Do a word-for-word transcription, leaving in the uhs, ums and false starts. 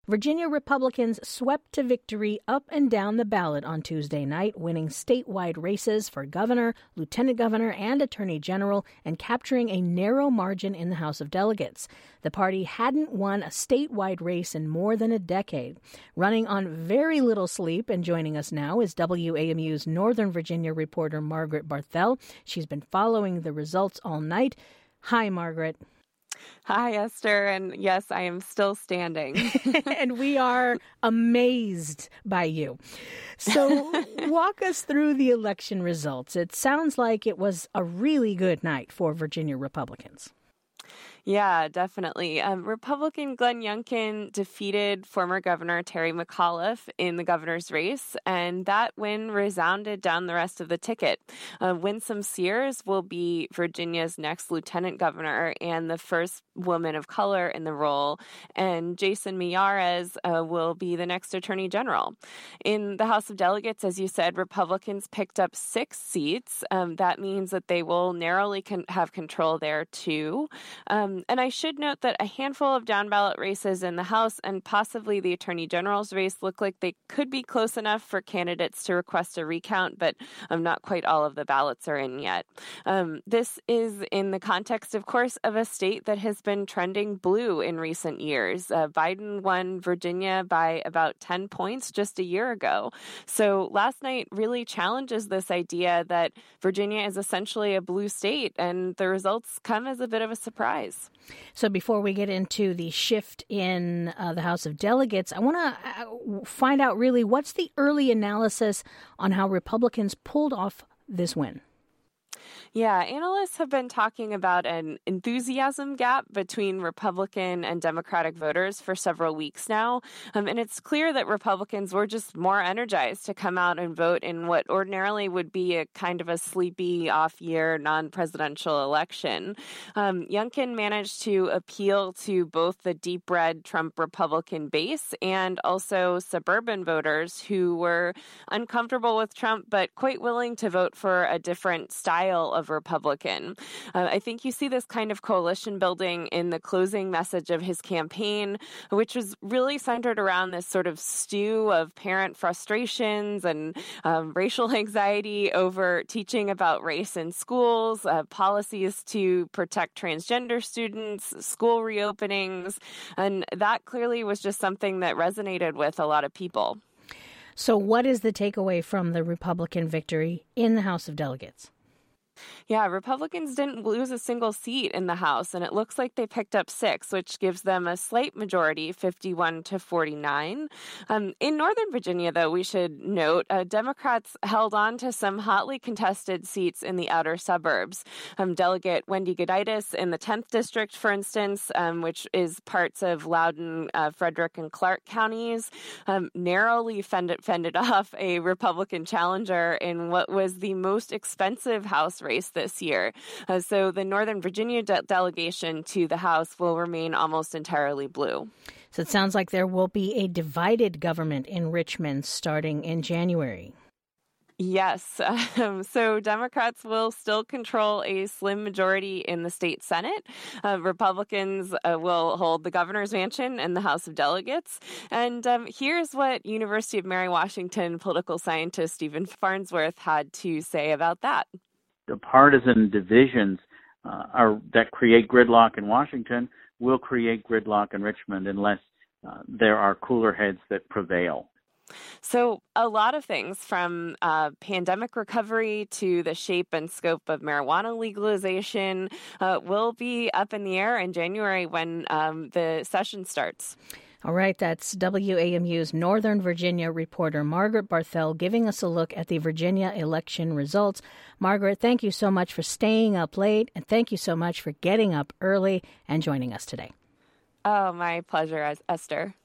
Virginia Republicans swept to victory up and down the ballot on Tuesday night, winning statewide races for governor, lieutenant governor, and attorney general, and capturing a narrow margin in the House of Delegates. The party hadn't won a statewide race in more than a decade. Running on very little sleep and joining us now is W A M U's Northern Virginia reporter Margaret Barthel. She's been following the results all night. Hi, Margaret. Hi, Esther. And yes, I am still standing. And we are amazed by you. So walk us through the election results. It sounds like it was a really good night for Virginia Republicans. Yeah, definitely. Um, Republican Glenn Youngkin defeated former Governor Terry McAuliffe in the governor's race, and that win resounded down the rest of the ticket. Uh, Winsome Sears will be Virginia's next lieutenant governor and the first woman of color in the role, and Jason Miyares uh, will be the next attorney general. In the House of Delegates, as you said, Republicans picked up six seats. Um, that means that they will narrowly con- have control there, too. Um, and I should note that a handful of down-ballot races in the House and possibly the Attorney General's race look like they could be close enough for candidates to request a recount, but um, not quite all of the ballots are in yet. Um, this is in the context, of course, of a state that has been trending blue in recent years. Uh, Biden won Virginia by about ten points just a year ago. So last night really challenges this idea that Virginia is essentially a blue state, and the results come as a bit of a surprise. So before we get into the shift in uh, the House of Delegates, I want to uh, find out really what's the early analysis on how Republicans pulled off this win. Yeah, analysts have been talking about an enthusiasm gap between Republican and Democratic voters for several weeks now. Um, and it's clear that Republicans were just more energized to come out and vote in what ordinarily would be a kind of a sleepy off-year non-presidential election. Um, Youngkin managed to appeal to both the deep red Trump Republican base and also suburban voters who were uncomfortable with Trump but quite willing to vote for a different style of Republican. Uh, I think you see this kind of coalition building in the closing message of his campaign, which was really centered around this sort of stew of parent frustrations and um, racial anxiety over teaching about race in schools, uh, policies to protect transgender students, school reopenings, and that clearly was just something that resonated with a lot of people. So what is the takeaway from the Republican victory in the House of Delegates? Yeah, Republicans didn't lose a single seat in the House, and it looks like they picked up six, which gives them a slight majority, fifty-one to forty-nine. Um, in Northern Virginia, though, we should note, uh, Democrats held on to some hotly contested seats in the outer suburbs. Um, Delegate Wendy Goditis in the tenth District, for instance, um, which is parts of Loudoun, uh, Frederick, and Clark counties, um, narrowly fended, fended off a Republican challenger in what was the most expensive House race this year. Uh, so the Northern Virginia de- delegation to the House will remain almost entirely blue. So it sounds like there will be a divided government in Richmond starting in January. Yes. Um, so Democrats will still control a slim majority in the state Senate. Uh, Republicans uh, will hold the governor's mansion and the House of Delegates. And um, here's what University of Mary Washington political scientist Stephen Farnsworth had to say about that. The partisan divisions uh, are, that create gridlock in Washington will create gridlock in Richmond unless uh, there are cooler heads that prevail. So a lot of things from uh, pandemic recovery to the shape and scope of marijuana legalization uh, will be up in the air in January when um, the session starts. All right, that's W A M U's Northern Virginia reporter Margaret Barthel giving us a look at the Virginia election results. Margaret, thank you so much for staying up late, and thank you so much for getting up early and joining us today. Oh, my pleasure, Esther.